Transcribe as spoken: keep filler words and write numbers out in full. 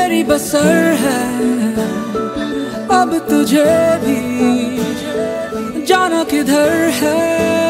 मेरी बसर है, अब तुझे भी जाना किधर है।